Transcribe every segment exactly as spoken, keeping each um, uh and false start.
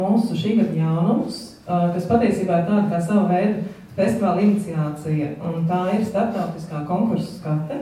Mūsu šī gada jaunums, kas patiesībā ir tāda kā sava veida festivāla iniciācija, un tā ir starptautiskā konkursa skate,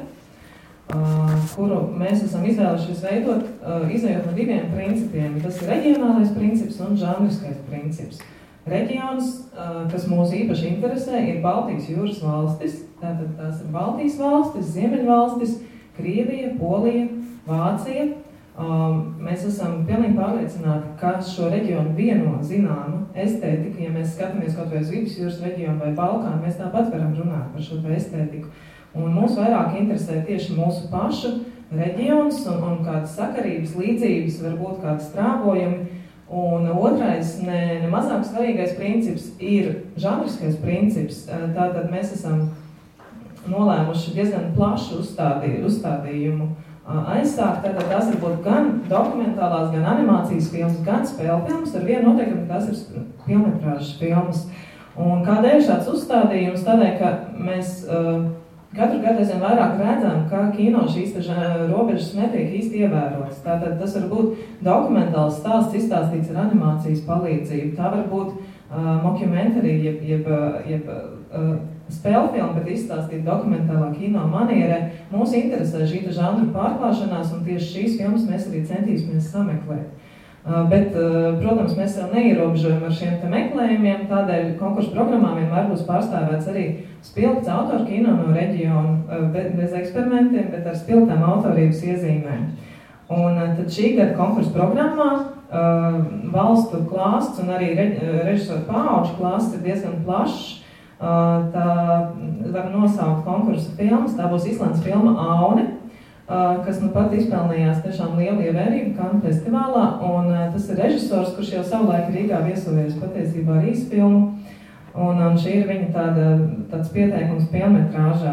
kuru mēs esam izvēlušies veidot, izējot no diviem principiem. Tas ir reģionālais princips un žanriskais princips. Reģions, kas mūs īpaši interesē, ir Baltijas jūras valstis, tātad tās ir Baltijas valstis, Ziemeļvalstis, Krievija, Polija, Vācija. Um, mēs esam pilnīgi pārliecināti, ka šo reģionu vieno zināmu estētiku, ja mēs skatāmies kaut vai uz Vidusjūras reģionu vai Balkānu, mēs tāpat varam runāt par šo estētiku. Un mūs vairāk interesē tieši mūsu pašu reģions un, un kādas sakarības, līdzības, varbūt kādas strāvojumi. Un otrais, ne, ne mazāk svarīgais princips ir žanriskais princips. Tātad mēs esam nolēmuši diezgan plašu uzstādī, uzstādījumu aizsākt, tātad tās var būt gan dokumentālās, gan animācijas filmas, gan spēļu filmas, ar vienu noteikumu, ka tās ir filmetrāžas filmas. Un kādēļ šāds uzstādījums? Tādēļ, ka mēs uh, katru gadu aizvien vairāk redzam, ka kino šīs robežas netiek īsti ievērotas. Tātad tas var būt dokumentāls stāsts izstāstīts ar animācijas palīdzību. Tā var būt uh, mockumentary, jeb, jeb, jeb uh, spēļu filmu, bet izstāstīt dokumentālā kino manierē. Mūs interesē šī žanru pārklāšanās, un tieši šīs filmas mēs arī centīsimies sameklēt. Uh, bet, uh, protams, mēs jau neierobežojam ar šiem te meklējumiem, tādēļ konkursu programmā vienmēr būs pārstāvēts arī spilgts autoru kino no reģiona, uh, bez, bez eksperimentiem, bet ar spilgtām autorības iezīmēm. Un uh, tad šī gada konkursu programmā uh, valstu klāsts un arī reģ, režisoru paauģu klāsts ir diezgan plašs. Tā var nosaukt konkursa filmas, tā būs Islandes filma Aune, kas nu pat izpelnījās tiešām lielu ievērību Cannes festivālā, un tas ir režisors, kurš jau savulaik Rīgā viesojies patiesībā ar īsfilmu, un, un šī ir viņa tāda, tāds pieteikums filmetrāžā.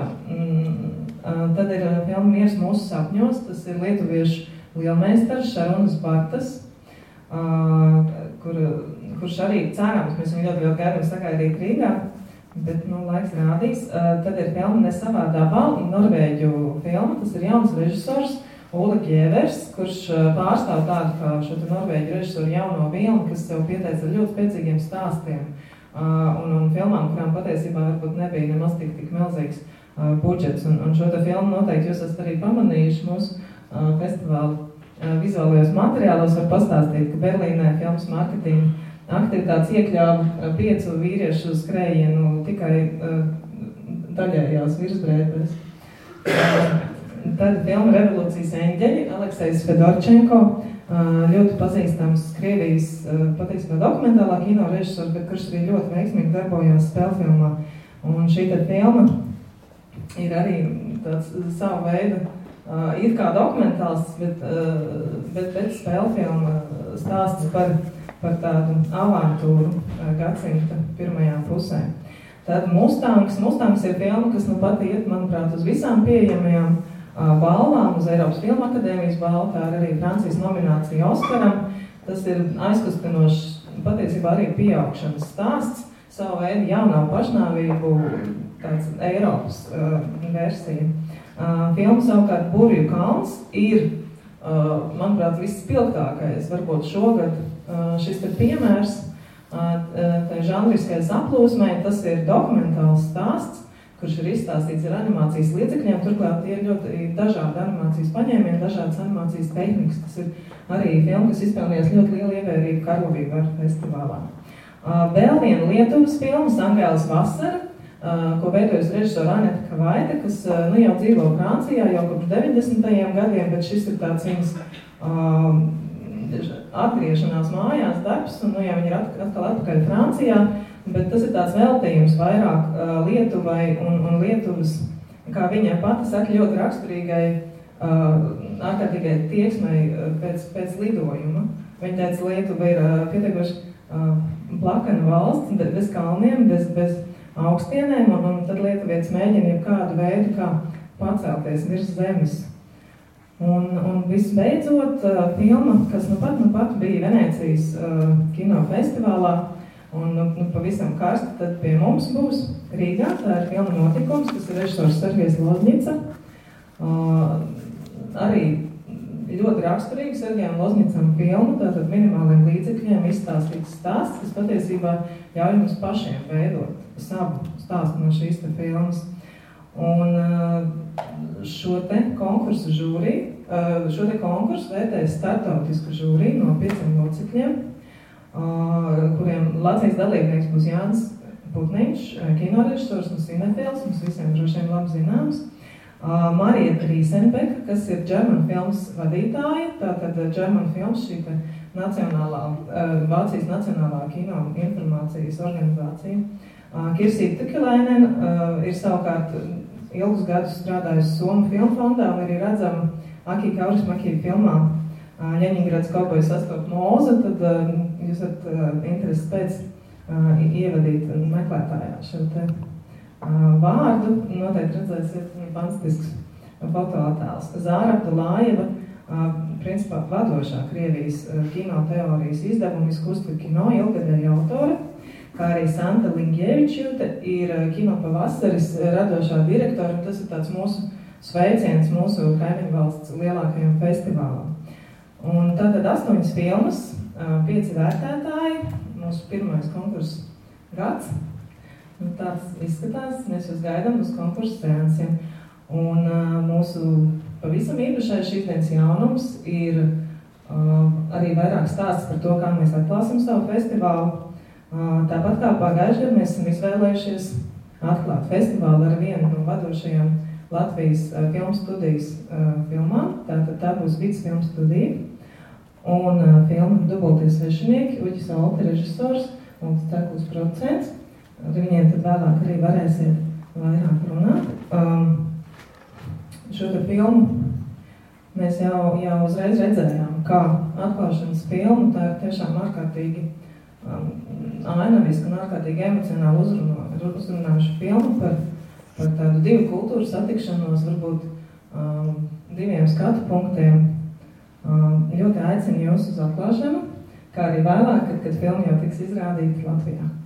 Tad ir filma Miers mūsu sapņos, tas ir lietuviešu lielmeistars Šarūnas Bartas, kur, kurš arī cerams, mēs viņu ļoti ļoti gaidām sagaidīt Rīgā. Bet, nu, laiks rādīs. Uh, tad ir filma Ne savā dabā, norvēģu filma. Tas ir jauns režisors, Ole Gjevers, kurš uh, pārstāv tādu kā šo te norvēģu režisoru jauno vilni, kas sev pieteica ar ļoti spēcīgiem stāstiem. Uh, un, un filmām, kurām patiesībā varbūt nebija nemaz tik, tik milzīgs uh, budžets. Un, un šo te filmu noteikti jūs esat arī pamanījuši mūsu uh, festivāla uh, vizuālajos materiālos. Var pastāstīt, ka Berlīnē filmas marketinga aktivitātes iekļāva piecu vīriešu skrējienu tikai uh, daļējās virsbrēdēs. Uh, tad filma Revolūcijas eņģeļi, Aleksejs Fedorčenko, uh, ļoti pazīstams Krievijas uh, patiesībā dokumentālā kino režisors, bet kurš arī ļoti veiksmīgi darbojās spēlfilmā. Un šī tad filma ir arī tāds savu veidu, uh, it kā dokumentāls, bet, uh, bet, bet spēlfilma stāsts par par tādu avantūru gadsimta pirmajā pusē. Tad Mustangs. Mustangs ir filma, kas nu pat iet, manuprāt, uz visām pieejamajām uh, balvām, uz Eiropas Filma akadēmijas balvu, tā ir arī Francijas nominācija Oskaram. Tas ir aizkustinošs, patiesībā arī pieaugšanas stāsts, savu veidu jaunā pašnāvību, tāds Eiropas uh, versija. Uh, filma savukārt Burvju kalns ir, uh, manuprāt, visspilgtākais, varbūt šogad. Uh, šis ir piemērs uh, tai žanriskais aplūsmai, tas ir dokumentāls stāsts, kurš ir izstāstīts ar animācijas līdzekļiem, turklāt tie ir ļoti dažādi animācijas paņēmieni, dažādas animācijas tehnikas. Tas ir arī filma, kas izpelnījās ļoti lielu ievērību Karlovību ar festivālā. Uh, vēl viena Lietuvas filmas, Angēlas Vasara, uh, ko veidojas režisora Aneta Kavaita, kas uh, nu jau dzīvo Francijā jau kopš deviņdesmitajiem gadiem, bet šis ir tāds viņas uh, atgriešanās mājās darbs, un nu, jā, viņi ir atkal atpakaļ Francijā, bet tas ir tāds veltījums vairāk uh, Lietuvai un, un Lietuvas, kā viņa pati saka, ļoti raksturīgai, uh, ārkārtīgai tieksmei uh, pēc, pēc lidojuma. Viņa teica, Lietuva ir uh, pietiekoši uh, plakana valsts, bet bez kalniem, bez, bez augstienēm, un, un tad lietuvietis mēģina jau kādu veidu, kā pacelties virs zemes. Un, un visbeidzot, uh, filma, kas nu pat, nu pat bija Venēcijas uh, kino festivālā, un nu, nu, pavisam karsti tad pie mums būs Rīgā. Tā ir filma Notikums, kas ir režisors Sergejs Lozņica. Uh, arī ļoti raksturīga Sergejam Loznicam filmu, tātad minimāliem līdzekļiem izstāstīts stāsts, kas patiesībā ļauj mums pašiem veidot savu stāstu no šīs te filmas. Un šo te konkursu žūrī, šo te konkursu vērtēs startautisku žūrī no pieciem locekļiem, kuriem Latvijas dalībnieks būs Jānis Putniņš, kinorežisors un cinefils, mums visiem droši vien labi zināms. Marija Rīsenbeka, kas ir German Films vadītāja, tātad German Films šī nacionālā, Vācijas nacionālā kino informācijas organizācija. Kirsīta Tukilainen ir savukārt ilgus gadus strādājusi Somu filmu fondā un arī redzama Aki Kaurismäki filmā Ļeņingrads kauboja sastop mūza, tad jūs varat interesi pēc ievadīt meklētājā šo te vārdu, noteikti redzēsiet fantastisks fotoattēls. Zāra Abdulājeva, principā vadošā Krievijas kino teorijas izdevuma izkustva kino ilgadēja autore, kā arī Santa Lingievičjute ir Kino pavasaris radošā direktora, un tas ir tāds mūsu sveiciens mūsu kaimiņu valsts lielākajam festivālam. Un tātad astoņas filmas, pieci vērtētāji, mūsu pirmais konkurss gads. Nu, tāds izskatās, mēs jūs gaidām uz konkursu seansiem. Un uh, mūsu pavisam īpašais šīs dienas jaunums ir uh, arī vairāk stāsts par to, kā mēs atklāsim savu festivālu. Uh, tāpat kā pagājušajā gadā mēs esam izvēlējušies atklāt festivālu ar vienu no vadošajām Latvijas uh, filmu studijas uh, filmām. Tātad tā būs Vids filmu studija. Un uh, filma Dubultie svešinieki, Uģis Olta režisors un Stakls producents. Ar viņiem tad vēlāk arī varēsiet vairāk runāt. Um, šo te filmu mēs jau, jau uzreiz redzējām, kā atklāšanas filmu, tā ir tiešām ārkārtīgi um, ainaviska un ārkārtīgi emocionāli uzrunā, uzrunājuša filma par, par tādu divu kultūru satikšanos, varbūt um, diviem skatu punktiem. Um, ļoti aicinu jūs uz atklāšanu, kā arī vēlāk, kad, kad filma jau tiks izrādīta Latvijā.